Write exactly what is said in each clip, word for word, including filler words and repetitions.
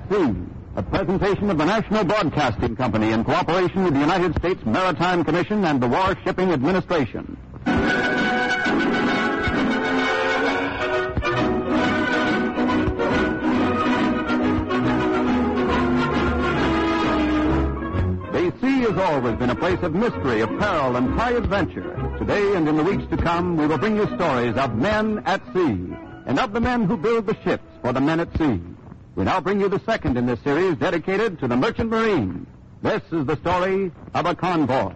Sea, a presentation of the National Broadcasting Company in cooperation with the United States Maritime Commission and the War Shipping Administration. The sea has always been a place of mystery, of peril, and high adventure. Today and in the weeks to come, we will bring you stories of men at sea and of the men who build the ships for the men at sea. We now bring you the second in this series dedicated to the merchant marine. This is the story of a convoy.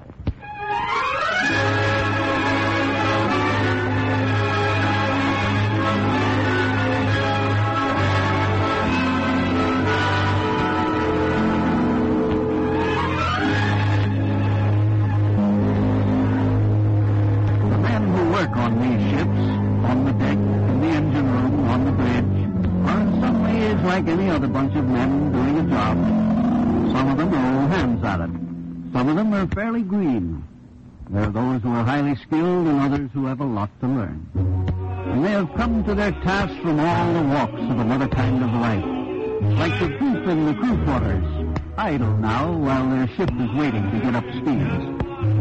The men who work on these ships, on the deck, in the engine room, on the bridge, are in some ways like any other bunch of men doing a job. Some of them are old hands at it. Some of them are fairly green. There are those who are highly skilled and others who have a lot to learn. And they have come to their task from all the walks of another kind of life. Like the group in the crew quarters, idle now while their ship is waiting to get up steam.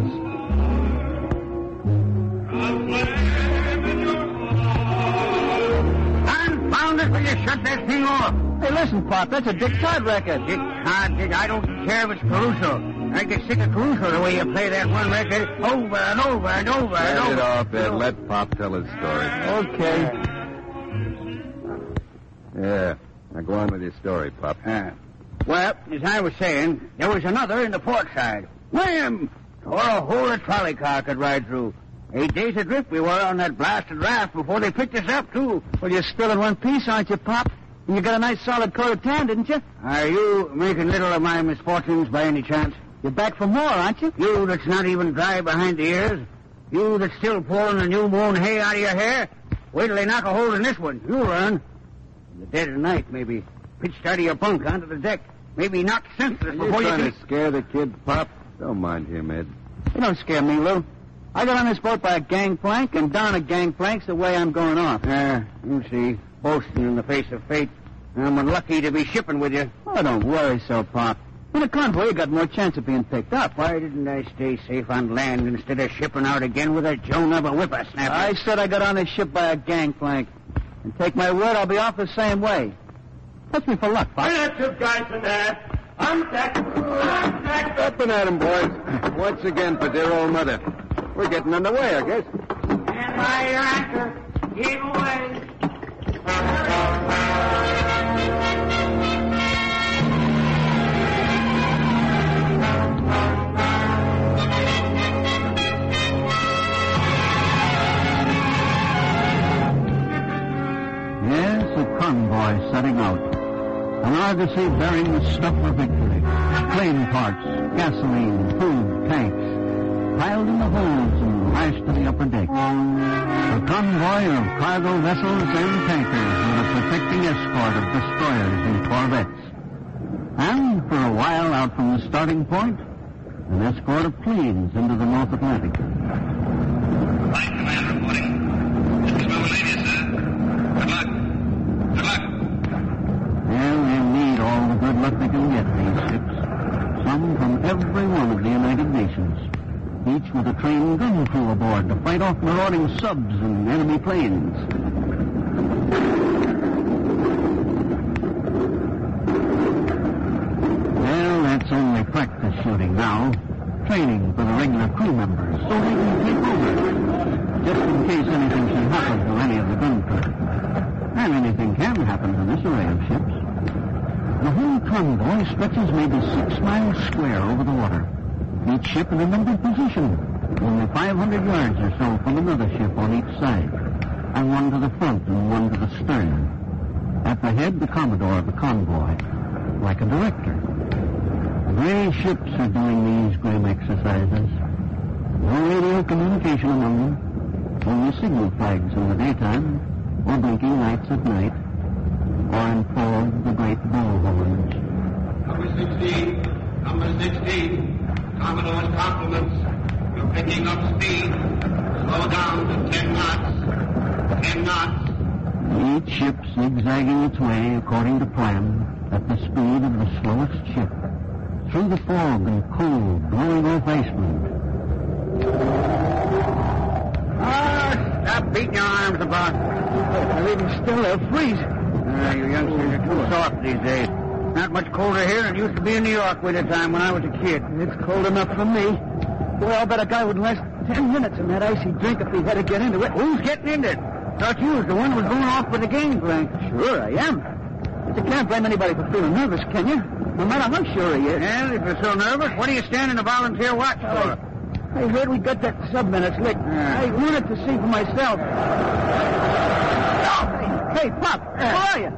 Confound it, will you shut that thing off? Hey, listen, Pop, that's a Dick Todd record. Dick Todd, Dick, I don't care if it's Caruso. I get sick of Caruso the way you play that one record over and over and over and Let over. it off, Ed. Let Pop tell his story. Okay. Yeah. Now go on with your story, Pop. Uh, well, as I was saying, there was another in the port side. Wham! Tore a hole a trolley car could ride through. Eight days adrift we were on that blasted raft before they picked us up, too. Well, you're still in one piece, aren't you, Pop? And you got a nice solid coat of tan, didn't you? Are you making little of my misfortunes by any chance? You're back for more, aren't you? You that's not even dry behind the ears. You that's still pulling the new moon hay out of your hair. Wait till they knock a hole in this one. You'll learn. In the dead of night, maybe pitched out of your bunk onto the deck. Maybe knocked senseless Are you before you trying can... to scare the kid, Pop? Don't mind him, Ed. You don't scare me, Lou. I got on this boat by a gangplank, and down a gangplank's the way I'm going off. Yeah, you see. Boasting in the face of fate. I'm unlucky to be shipping with you. Oh, don't worry so, Pop. In a convoy, you got more chance of being picked up. Why didn't I stay safe on land instead of shipping out again with a Joan of a whippersnapper? I said I got on this ship by a gangplank. And take my word, I'll be off the same way. Touch me for luck, Pop. We're not two guys in there. I'm back. I'm back. Up and at him, boys. Once again for dear old mother. We're getting underway, I guess. Stand by your anchor. Keep away. Yes, a convoy setting out. An argosy bearing the stuff of victory. Plane parts, gasoline, food, tanks. Piled in the holds and lashed to the upper deck. A convoy of cargo vessels and tankers with a protecting escort of destroyers and corvettes. And for a while out from the starting point, an escort of planes into the North Atlantic. Flight command reporting. This is Mobilia, sir. Good luck. Good luck. Well, they need all the good luck they can get, these ships. Some from every one of the United Nations. Each with a trained gun crew aboard to fight off marauding subs and enemy planes. Well, that's only practice shooting now. Training for the regular crew members so they can take over. Just in case anything should happen to any of the gun crew. And anything can happen to this array of ships. The whole convoy stretches maybe six miles square over the water. Each ship in a numbered position, only five hundred yards or so from another ship on each side, and one to the front and one to the stern. At the head, the commodore of the convoy, like a director. Gray ships are doing these grim exercises. No radio communication among them, only signal flags in the daytime, or blinking lights at night, or in fog the great bullhorns. Number sixteen. Number sixteen. Commodore's compliments. You're picking up speed. Slow down to ten knots. Ten knots. Each ship zigzagging its way according to plan at the speed of the slowest ship. Through the fog and cold, blowing off Iceland. Ah, stop beating your arms about. They're even still, they'll freeze. Uh, you youngsters are too soft these days. Not much colder here than it used to be in New York winter time when I was a kid. It's cold enough for me. Boy, I'll bet a guy would last ten minutes in that icy drink if he had to get into it. Who's getting into it? Thought you was the one who was going off with the gangplank. Sure, I am. But you can't blame anybody for feeling nervous, can you? No matter how sure he is. Well, if you're so nervous, what are you standing to volunteer watch for? I heard we got that submarine licked. Yeah. I wanted to see for myself. Hey, hey, Pop, where are you?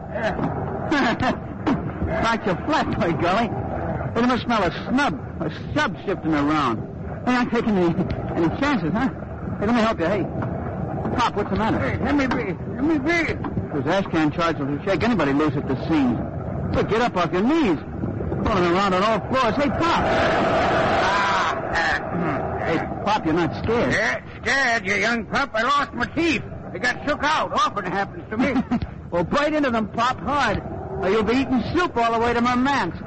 Knocked you flat, by golly. They must smell a snub, a sub shifting around. They aren't taking any, any chances, huh? Hey, let me help you. Hey, Pop, what's the matter? Hey, let me be. Let me be. Those ash can charges will shake anybody loose at the seams. Hey, get up off your knees. Crawling around on all floors. Hey, Pop. Hey, Pop, you're not scared. Yeah, scared, you young pup. I lost my teeth. They got shook out. Often happens to me. Well, bite into them, Pop, hard. Or you'll be eating soup all the way to Murmansk.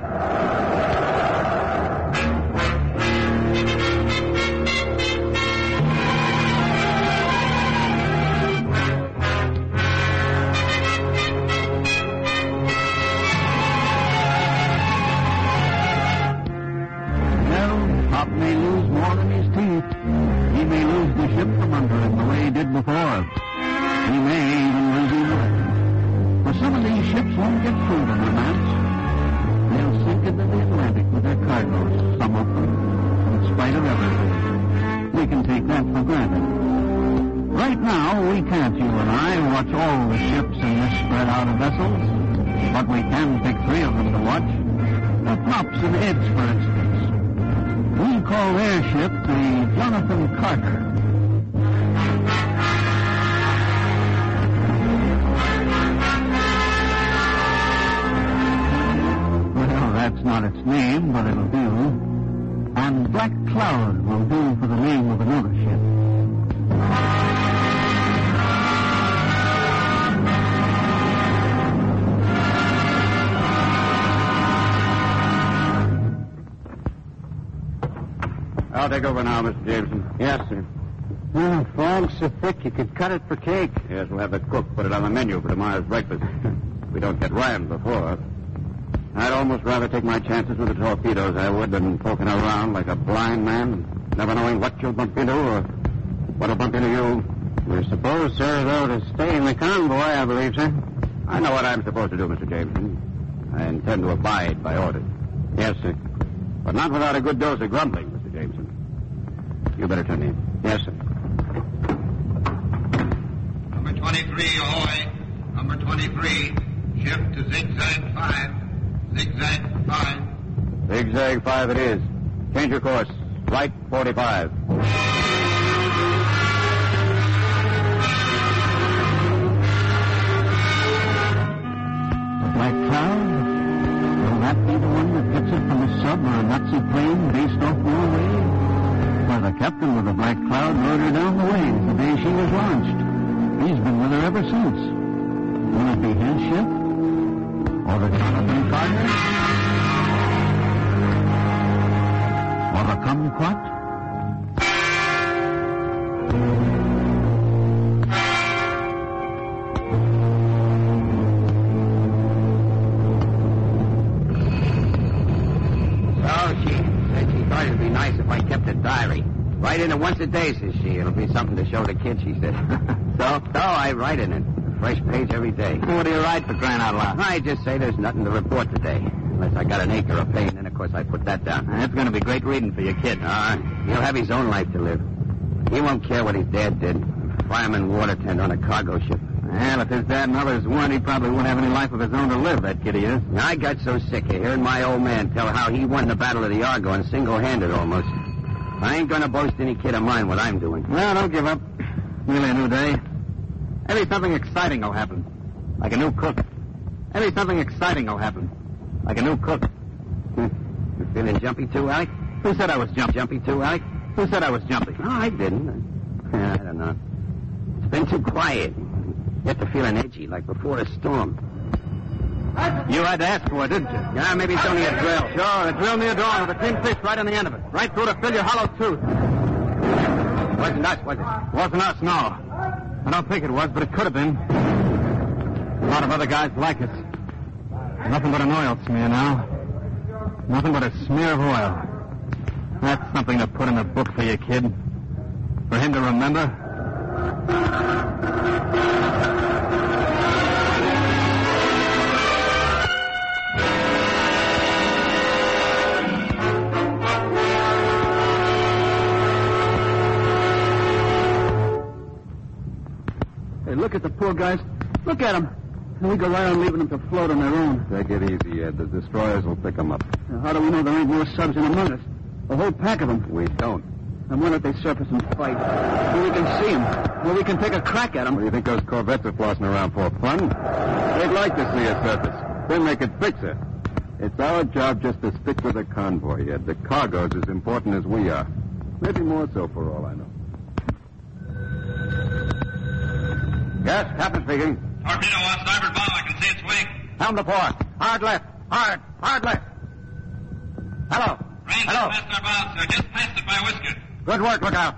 Pop may lose more than his teeth. He may lose the ship from under him the way he did before. He may even lose his life. For some of these ships won't get through to Murmansk. They'll sink into the Atlantic with their cargoes, some of them, in spite of everything. We can take that for granted. Right now, we can't, you and I, watch all the ships in this spread out of vessels. But we can pick three of them to watch. The Pops and Eds, for instance. We call their ship the Jonathan Carter. Well, that's not its name, but it'll do. And Black Cloud will do for the name of another ship. I'll take over now, Mister Jameson. Yes, sir. Oh, fog's so thick you could cut it for cake. Yes, we'll have the cook put it on the menu for tomorrow's breakfast. We don't get rammed before. I'd almost rather take my chances with the torpedoes, I would, than poking around like a blind man, never knowing what you'll bump into or what'll bump into you. We're supposed, sir, though, to stay in the convoy, I believe, sir. I know what I'm supposed to do, Mister Jameson. I intend to abide by orders. Yes, sir. But not without a good dose of grumbling, Mister Jameson. You better turn in. Yes, sir. Number twenty-three, ahoy. Number twenty-three, shift to zigzag five. Zigzag five. Zigzag five it is. Change your course. Right forty-five. The Black Cloud? Will that be the one that gets it from a sub or a Nazi plane based off Norway? Why, the captain of the Black Cloud rode her down the way the day she was launched. He's been with her ever since. Will it be his ship? Or the Jonathan Carter? Or the Kumquat? So she said she thought it'd be nice if I kept a diary. Write in it once a day, says she. It'll be something to show the kids, she said. so, so I write in it. A fresh page every day. What do you write for crying out loud? I just say there's nothing to report today. Unless I got an acre of pain, then of course I put that down. That's going to be great reading for your kid. Uh, he'll have his own life to live. He won't care what his dad did. Fireman water tender on a cargo ship. Well, if his dad and others weren't, he probably wouldn't have any life of his own to live, that kid he is. I got so sick of hearing my old man tell how he won the Battle of the Argonne single-handed almost. I ain't going to boast any kid of mine what I'm doing. Well, don't give up. Really a new day. Maybe something exciting will happen. Like a new cook. Maybe something exciting will happen. Like a new cook. You feeling jumpy too, Alec? Who said I was jumpy? Jumpy too, Alec? Who said I was jumpy? No, I didn't. I don't know. It's been too quiet. Get to feeling edgy, like before a storm. You had to ask for it, didn't you? Yeah, maybe it's only a drill. Sure, a drill near dawn with a tin fish right on the end of it. Right through to fill your hollow tooth. Wasn't us, was it? Wasn't us, no. I don't think it was, but it could have been. A lot of other guys like us. Nothing but an oil smear now. Nothing but a smear of oil. That's something to put in the book for your kid. For him to remember. Hey, look at the poor guys. Look at them. And we go right on leaving them to float on their own. Take it easy, Ed. The destroyers will pick them up. Now, how do we know there ain't more subs in among us? A whole pack of them. We don't. And when if they surface and fight? Where we can see them. Where we can take a crack at them. What do you think those corvettes are flossing around for? Fun? They'd like to see a surface. Then they could fix it. It's our job just to stick with the convoy, Ed. The cargo's as important as we are. Maybe more so for all I know. Yes, Captain speaking. Torpedo on starboard bow. I can see its wing. Helm to port. Hard left. Hard. Hard left. Hello. Range Hello. past our bow, sir. Just past it by Whisker. Good work. Look out.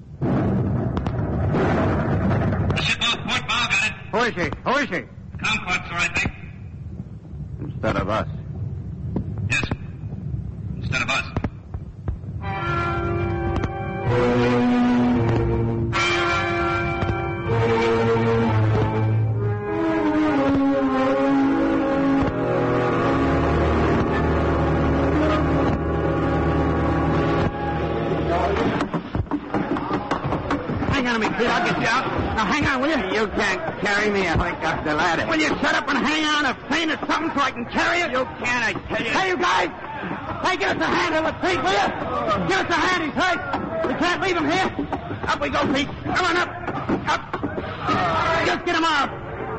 The ship off port bow, got it. Who is she? Who is she? Kumquat, sir, I think. Instead of us. Yes. Instead of us. Hang on a minute, kid. I'll get you out. Now, hang on, will you? You can't carry me if I got the ladder. Will you shut up and hang on or faint or something so I can carry you? You can't, I tell you. Hey, you guys! Hey, give us a hand here with Pete, will you? Give us a hand, he's hurt. We can't leave him here. Up we go, Pete. Come on, up. Up. Just get him out.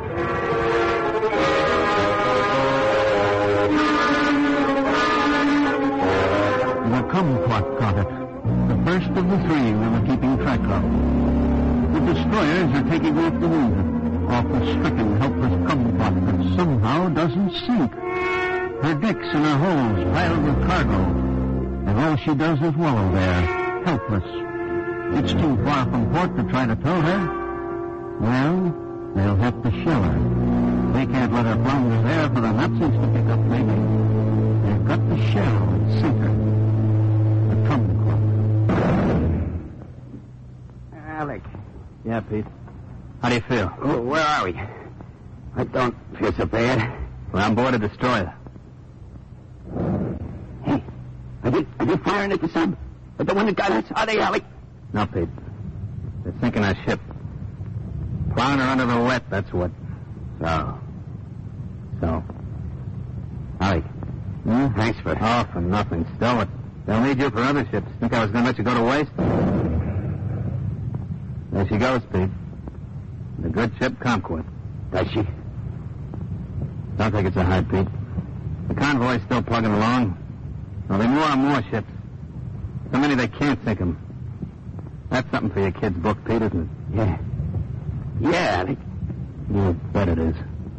The Kumquat got it. The first of the three we were keeping track of. The destroyers are taking off the wounded, off the stricken, helpless Kumquat that somehow doesn't sink. Her decks and her holds piled with cargo, and all she does is wallow there, helpless. It's too far from port to try to tow her. Well, they'll have to shell her. They can't let her flounder there for the Nazis to pick up, maybe. They've got to shell and sink her. The Kumquat. Alec. Yeah, Pete. How do you feel? Oh, where are we? I don't feel so bad. We're on board a destroyer. Hey, are you, are you firing at the sub? At the one that got us? Are they, Alec? No, Pete. They're sinking our ship. Plowing her under the wet, that's what. So. So. Alec. Hmm? Thanks for... Oh, for nothing. Stow it. They'll need you for other ships. Think I was going to let you go to waste? There she goes, Pete. The good ship Kumquat. Does she? Don't think it's a hide, Pete. The convoy's still plugging along. There'll be more and more ships. So many they can't sink them. That's something for your kid's book, Pete, isn't it? Yeah. Yeah, Alec. You bet it is.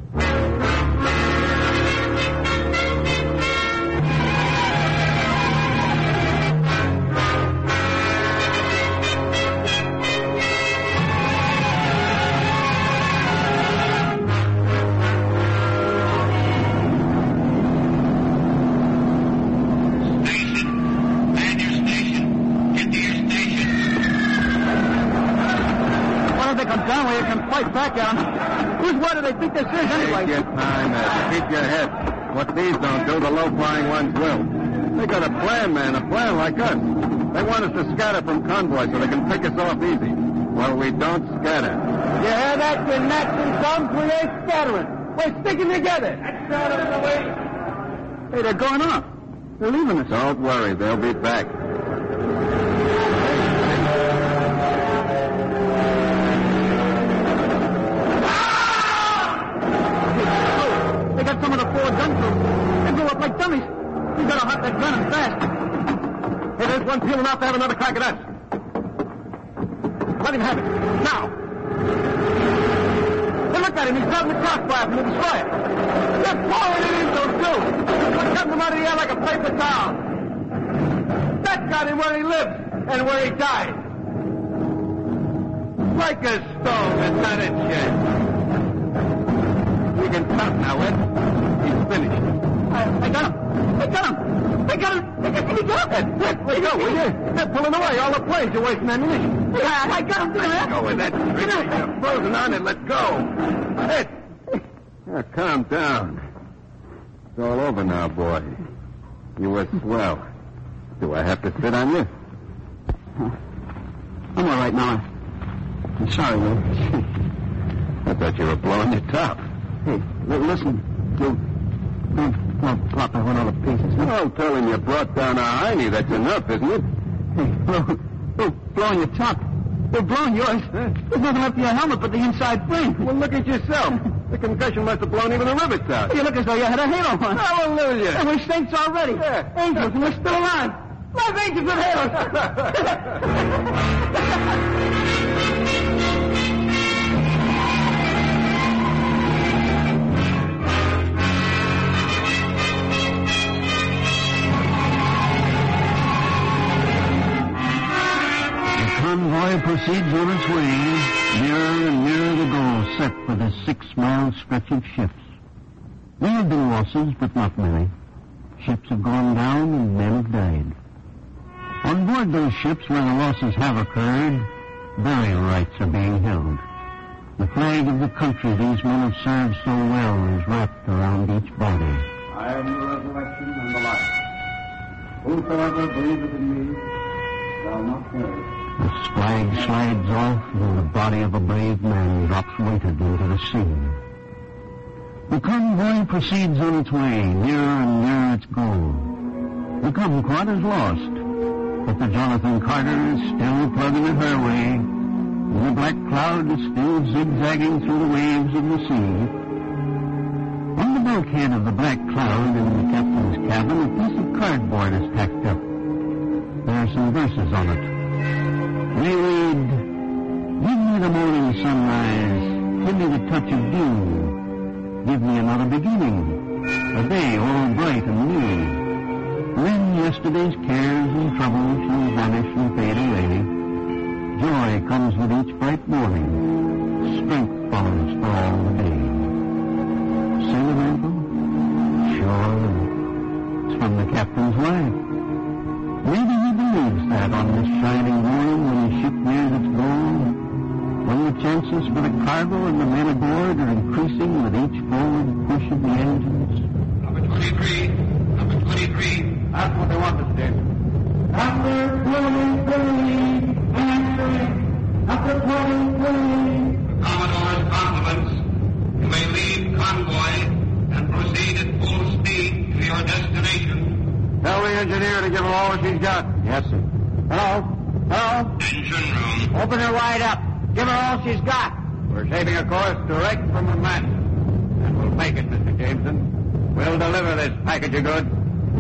Back down. Whose word do they think this is, anyway? Take your time, Ed. Keep your head. What these don't do, the low-flying ones will. They got a plan, man, a plan like us. They want us to scatter from convoy so they can pick us off easy. Well, we don't scatter. You hear that, you gnats and thumbs? We ain't scattering. We're sticking together. That's out of the way. Hey, they're going off. They're leaving us. Don't worry, they'll be back. They got some of the forward gun crew. They blew up like dummies. We gotta hot that gun and fast. Hey, there's one peeling off to have another crack at us. Let him have it. Now. Hey, look at him. He's grabbing the crossbar from the destroyer. They're pouring it into him, too. They're cutting him out of the air like a paper towel. That got him where he lives and where he died. Like a stone, it's not a chance. We can stop now, Ed. He's finished. I, I got him. I got him. I got him. I got him. He got him. Let, let go, will you? They're pulling away. All the planes are wasting ammunition. Yeah, I got him. Let go with that trigger. You're frozen on it. Let go. Ed. Now, calm down. It's all over now, boy. You were swell. Do I have to sit on you? I'm all right now. I'm sorry, Will. I thought you were blowing your top. Hey, l- listen. You don't, don't plop that one all to pieces. Huh? Well, tell him you brought down our hiney. That's enough, isn't it? Hey, blow, blow, blowing your top. You're blowing yours. Huh? There's nothing left of your helmet but the inside frame. Well, look at yourself. The concussion must have blown even the rivets out. You look as though you had a halo on. Hallelujah. And we're saints already. Yeah. Angels, and we're still alive. Love angels with halos. The convoy proceeds on its way, nearer and nearer the goal set for this six-mile stretch of ships. There have been losses, but not many. Ships have gone down and men have died. On board those ships where the losses have occurred, burial rites are being held. The flag of the country these men have served so well is wrapped around each body. I am the resurrection and the life. Whosoever believeth in me shall not perish. The flag slides off and the body of a brave man drops weighted into the sea. The convoy proceeds on its way, nearer and nearer its goal. The Kumquat is lost, but the Jonathan Carter is still plugging at her way, and the Black Cloud is still zigzagging through the waves of the sea. On the bulkhead of the Black Cloud in the captain's cabin, a piece of cardboard is tacked up. There are some verses on it. They read, "Give me the morning sunrise, give me the touch of dew. Give me another beginning, a day all bright and new. Then yesterday's cares and troubles shall vanish and fade away. Joy comes with each bright morning. Strength follows for all the day." Sentimental? Sure. It's from the captain's wife. Maybe he believes that on this shining morning when the ship nears its goal, when the chances for the cargo and the men aboard are increasing with each forward push of the engines. Number twenty-three. Number twenty-three. That's what they want us to do. Number twenty-three, answering. Number twenty-three. Commodore's compliments. You may leave convoy and proceed at full speed to your destination. Tell the engineer to give her all she's got. Yes, sir. Hello? Hello? Engine room. Open her wide up. Give her all she's got. We're shaping a course direct from the mast. And we'll make it, Mister Jameson. We'll deliver this package of goods.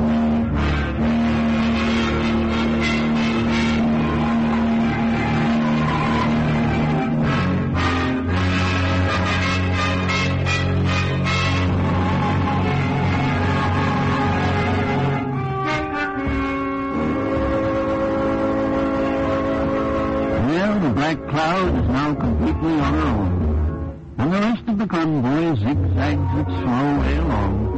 Black Cloud is now completely on her own, and the rest of the convoy zigzags its slow way along.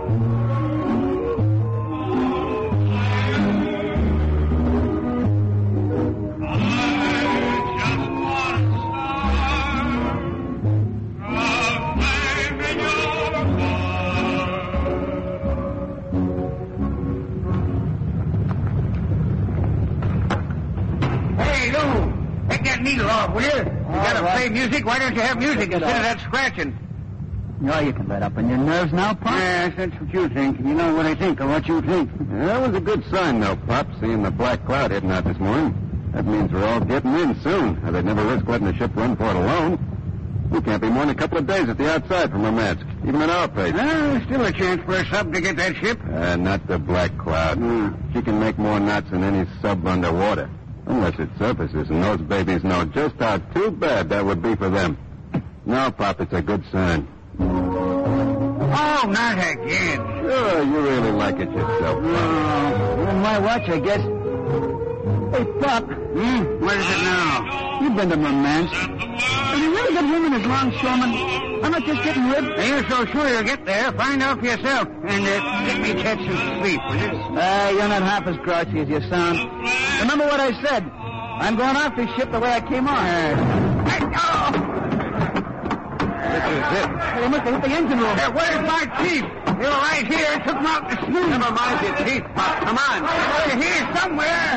Needle off, will you? You gotta right. play music. Why don't you have music instead of that scratching? Oh, you can let up on your nerves now, Pop. Yes, that's what you think. You know what I think of what you think. Yeah, that was a good sign, though, Pop, seeing the Black Cloud heading out this morning. That means we're all getting in soon, or they'd never risk letting the ship run for it alone. We can't be more than a couple of days at the outside from Murmansk, even at our pace. Well, there's still a chance for a sub to get that ship. Uh, not the Black Cloud. Mm. She can make more knots than any sub underwater. Unless it surfaces, and those babies know just how too bad that would be for them. No, Pop, it's a good sign. Oh, not again. Sure, you really like it yourself. Oh, on my watch, I guess. Hey, Pop. Hmm? What is it now? You've been to Murmansk. Have you really got him in his longshoreman? I'm not just getting ribbed. Are you so sure you'll get there? Find out for yourself. And uh, get me catch some sleep, will you? Ah, you're not half as grouchy as you sound. Remember what I said. I'm going off this ship the way I came on. Uh, hey, oh! This is it. Hey, they must have hit the engine room. Hey, where's my teeth? They were right here. Took them out in the snoot. Never mind your teeth, Pop. Come on. They're here somewhere.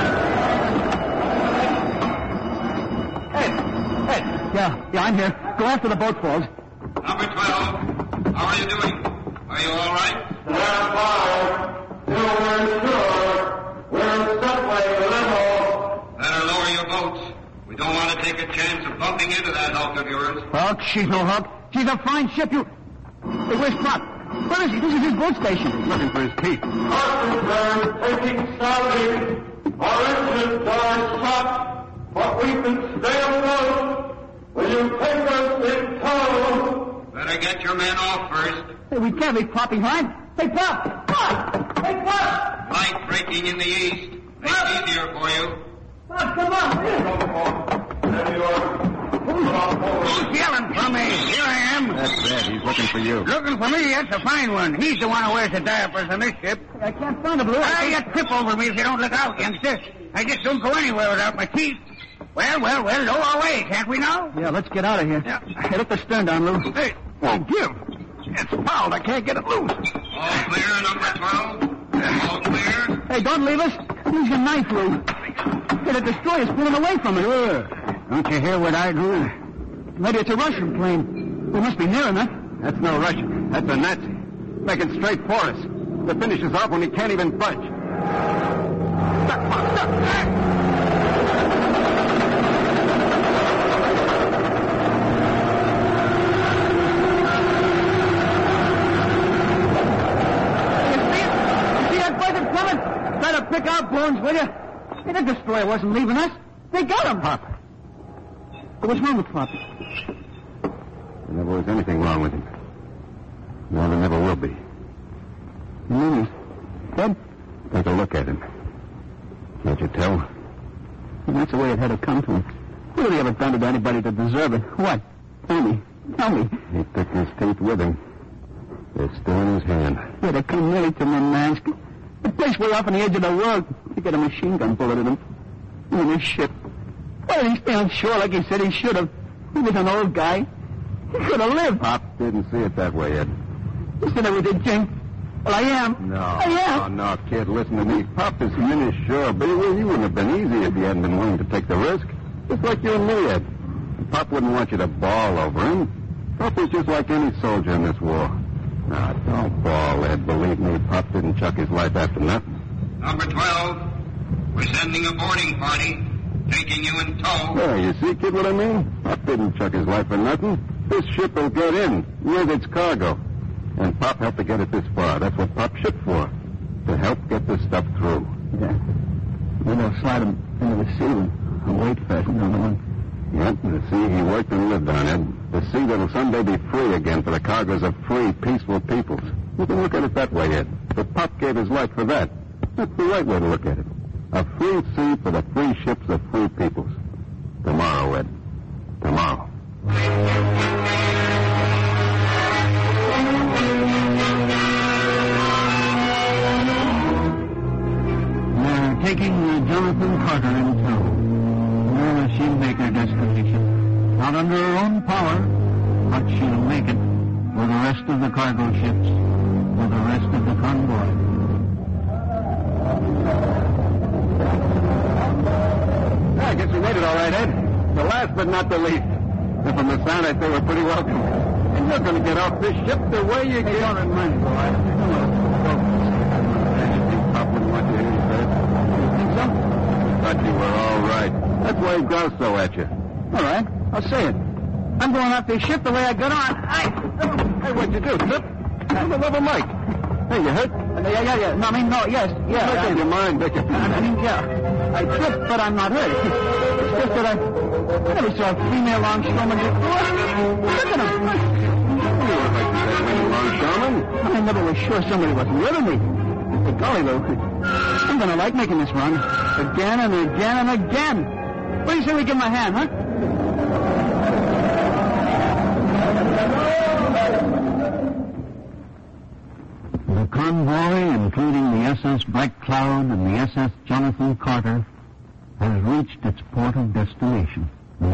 Hey, hey. Yeah, yeah, I'm here. Go after the boat falls. Number twelve, how are you doing? Are you all right? Stand by. Still we're sure. We're subway level. Better lower your boats. We don't want to take a chance of bumping into that hulk of yours. Hulk, she's no Hulk. She's a fine ship. You. Hey, where's Pop? Where is he? This is his boat station. He's looking for his teeth. Officers taking sounding. Our engines are shot, but we can stay afloat. Will you take us in tow? Better get your men off first. Hey, we can't leave Pop behind. Hey, Pop! Pop! Hey, Pop! Light breaking in the east. Make it easier for you. Pop, come on! There you are. Who's yelling for me? Here I am. That's Ed. He's looking for you. Looking for me? That's a fine one. He's the one who wears the diapers on this ship. I can't find him, Blue. Ah, you trip over me if you don't look out, youngster. I just don't go anywhere without my teeth. Well, well, well, lower away, can't we now? Yeah, let's get out of here. Yeah. Hey, let the stern down, Lou. Hey, Won't give. It's fouled. I can't get it loose. All clear, number twelve? All clear? Hey, don't leave us. Use your knife, Lou. Hey, the destroyer's pulling away from us. Sure. Don't you hear what I do? Maybe it's a Russian plane. We must be near enough. That's no Russian. That's a Nazi. Making straight for us. To finish us off when he can't even budge. Duck, Pop, duck! Try to pick out Bones, will you? Hey, the destroyer wasn't leaving us. They got him. Pop. What's wrong with Pop? There never was anything wrong with him. No, there never will be. You mean he's dead? Take a look at him. Can't you tell? And that's the way it had to come to him. What have he ever done to anybody to deserve it? What? Tell me. Tell me. He took his teeth with him. They're still in his hand. Yeah, they come nearly to Murmansk. The place way off on the edge of the world. You get a machine gun bullet in him. In his ship. Why did he stay on shore like he said he should have? He was an old guy. He could have lived. Pop didn't see it that way, Ed. You said we did, Jim. Well, I am. No. I am. No, no, kid, listen to me. Pop is finished, sure, but he wouldn't have been easy if you hadn't been willing to take the risk. Just like you and me, Ed. Pop wouldn't want you to bawl over him. Pop was just like any soldier in this war. Now, don't bawl, Ed. Believe me, Pop didn't chuck his life after nothing. Number twelve, we're sending a boarding party, taking you in tow. Yeah, you see, kid, what I mean? Pop didn't chuck his life for nothing. This ship will get in with its cargo. And Pop helped to get it this far. That's what Pop shipped for. To help get this stuff through. Yeah. Then they'll slide him into the sea and wait for it. You know, the one. Yep, the sea he worked and lived on, Ed. The sea that'll someday be free again for the cargoes of free, peaceful peoples. You can look at it that way, Ed. But Pop gave his life for that. That's the right way to look at it. A free sea for the free ships of free peoples. Tomorrow, Ed. Tomorrow. They're taking the Jonathan Carter in tow. Now she'll make her destination. Not under her own power, but she'll make it with the rest of the cargo ships, with the rest of the convoy. Yeah, I guess we made it all right, Ed. The last but not the least. And from the sound, I say we're pretty welcome. And you're going to get off this ship the way you Hey, get. don't remind me, boy. You think Pop wouldn't want you to hear you say it? You think so? Thought you were all right. That's why he growls so at you. All right, I'll say it. I'm going off this ship the way I got on. I... Hey, what'd you do, Trip? For the love of Mike. Hey, you hurt? Uh, yeah, yeah, yeah. No, I mean, no, yes, yeah. Look I, at your mind, Dick. I, I mean, yeah. I tripped, but I'm not hurt. It's just that I... I never saw a female longshoreman before. Look at him. You look like you said Wing Longshoreman. I never was sure somebody wasn't with me. But golly, Lou, I'm going to like making this run. Again and again and again. What do you say we give him a hand, huh? The convoy, including the S S Black Cloud and the S S Jonathan Carter, has reached its port of destination.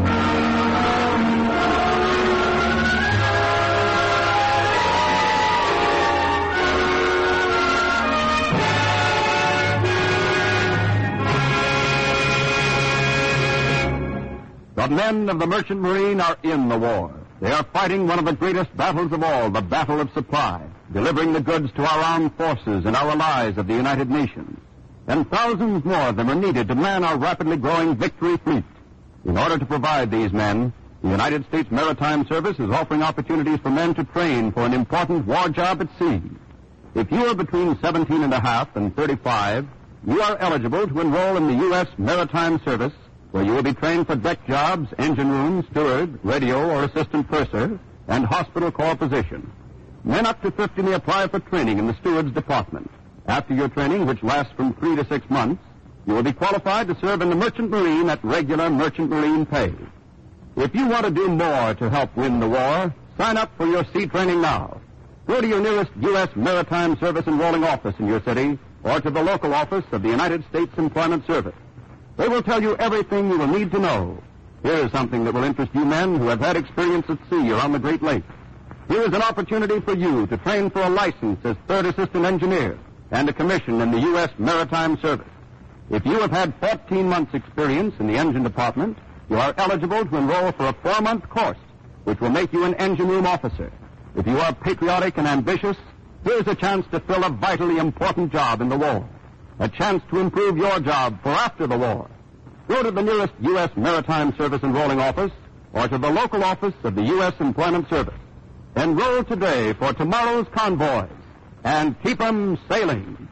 The men of the Merchant Marine are in the war. They are fighting one of the greatest battles of all, the Battle of Supply, delivering the goods to our armed forces and our allies of the United Nations. And thousands more of them are needed to man our rapidly growing Victory Fleet. In order to provide these men, the United States Maritime Service is offering opportunities for men to train for an important war job at sea. If you are between seventeen and a half and thirty-five, you are eligible to enroll in the U S Maritime Service, where you will be trained for deck jobs, engine room, steward, radio or assistant purser, and hospital corps position. Men up to fifty may apply for training in the steward's department. After your training, which lasts from three to six months, you will be qualified to serve in the Merchant Marine at regular Merchant Marine pay. If you want to do more to help win the war, sign up for your sea training now. Go to your nearest U S Maritime Service enrolling office in your city or to the local office of the United States Employment Service. They will tell you everything you will need to know. Here is something that will interest you men who have had experience at sea or on the Great Lakes. Here is an opportunity for you to train for a license as third assistant engineer and a commission in the U S Maritime Service. If you have had fourteen months' experience in the engine department, you are eligible to enroll for a four-month course, which will make you an engine room officer. If you are patriotic and ambitious, here's a chance to fill a vitally important job in the war. A chance to improve your job for after the war. Go to the nearest U S Maritime Service enrolling office or to the local office of the U S Employment Service. Enroll today for tomorrow's convoys and keep 'em sailing.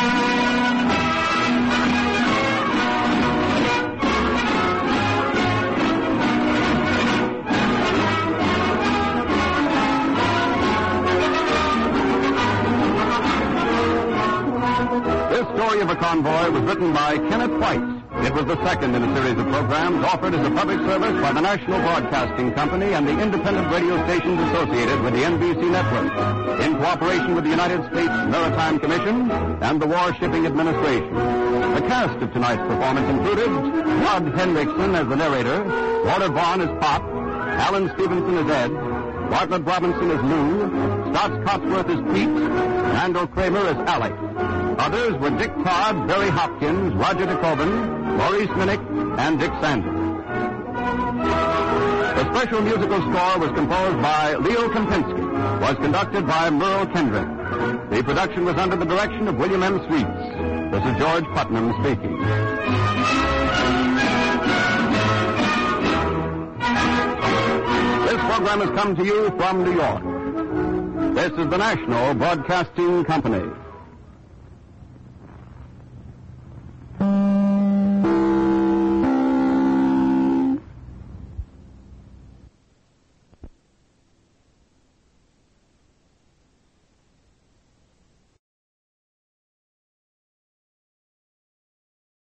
This story of a convoy was written by Kenneth White. It was the second in a series of programs offered as a public service by the National Broadcasting Company and the independent radio stations associated with the N B C network, in cooperation with the United States Maritime Commission and the War Shipping Administration. The cast of tonight's performance included Bud Hendrickson as the narrator, Walter Vaughn as Pop, Alan Stevenson as Ed, Bartlett Robinson as Lou, Stotts Cotsworth as Pete, and Andrew Kramer as Alec. Others were Dick Todd, Barry Hopkins, Roger DeKoven, Maurice Minnick, and Dick Sanders. The special musical score was composed by Leo Kempinski, was conducted by Merle Kendrick. The production was under the direction of William M. Sweets. This is George Putnam speaking. This program has come to you from New York. This is the National Broadcasting Company.